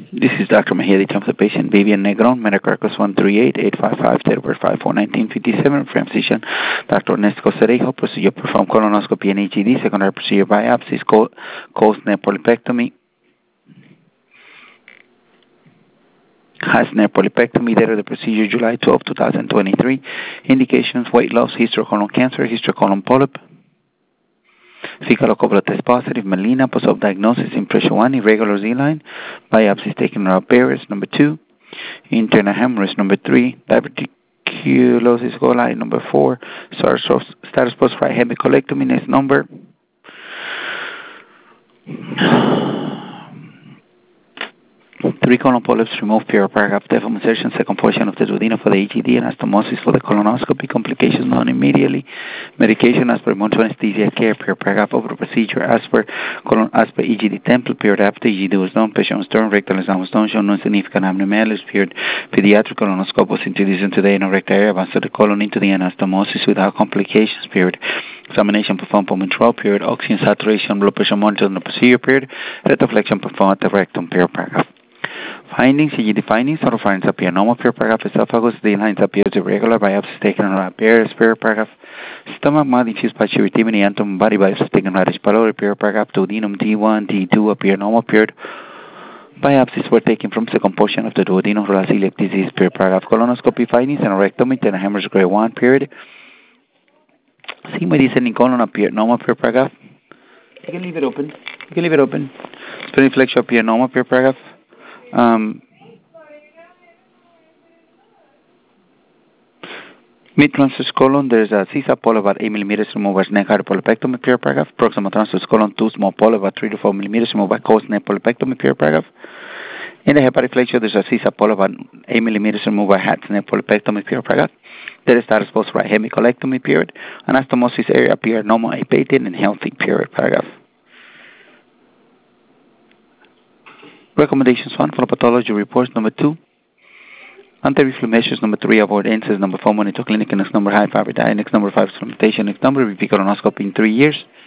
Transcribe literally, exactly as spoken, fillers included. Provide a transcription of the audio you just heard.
This is Doctor Mejia, the terms of patient Vivian Negron, medical records one three eight, eight five five, Delaware five four, nineteen fifty-seven, from physician Doctor Ernesto Cerejo, procedure perform colonoscopy and H E D, secondary procedure biopsies, Costner polypectomy, Hasner polypectomy, date of the procedure July twelfth, twenty twenty-three, indications weight loss, history of colon cancer, history of colon polyp, fecal ocular test positive, melena, post-op diagnosis, impression one, irregular Z-line, biopsies taken around barriers, number two, internal hemorrhage, number three, diverticulosis coli, number four, status post right hemicolectomy, next number, three colon polyps removed, period, paragraph, deform insertion, second portion of the duodenum for the H E D, anastomosis for the colonoscopy, complications known immediately, medication as per monitoring anesthesia care, period, paragraph, over the procedure as per colon, as per E G D template, period, after E G D was done, patient was done, rectal exam was done, shown no significant abnormalities, period, pediatric colonoscope was introduced into the anorectal area, advanced the colon into the anastomosis without complications, period. Examination performed per twelve, period, oxygen saturation, blood pressure monitored in the procedure, period, retroflexion performed at the rectum, period, paragraph. Findings, E G D findings, autopharinx appear normal, period, paragraph, esophagus, the lines appears irregular, biopsies taken on a barriers, period, paragraph, stomach mild diffuse pituitary antum, body biopsies taken on H. pylori, period, paragraph, duodenum T one, T two appear normal, period, biopsies were taken from second portion of the duodenum for celiac disease, period, paragraph, colonoscopy findings, and rectomy, ten hemorrhage grade one, period, sigmoid descending colon appear normal, period, paragraph, you can leave it open, you can leave it open, splenic flexure appear normal, period, paragraph, Um, mid transverse colon, there's a C S A polyp about eight millimeters removed by neck polypectomy, period, paragraph. Proximal transverse colon, two small polyp about three to four millimeters removed by Costner polypectomy, period, paragraph. In the hepatic flexure, there's a C S A polyp about eight millimeters removed by Hasner polypectomy, period, paragraph. There is status post right hemicolectomy, period. Anastomosis area appear normal, apated, and healthy, period, paragraph. Recommendations one, follow pathology reports, number two, anti-reflux measures, number three, avoid N SAIDs, number four, monitor clinic, next number, high fiber diet, next number five, supplementation, next number, repeat colonoscopy in three years.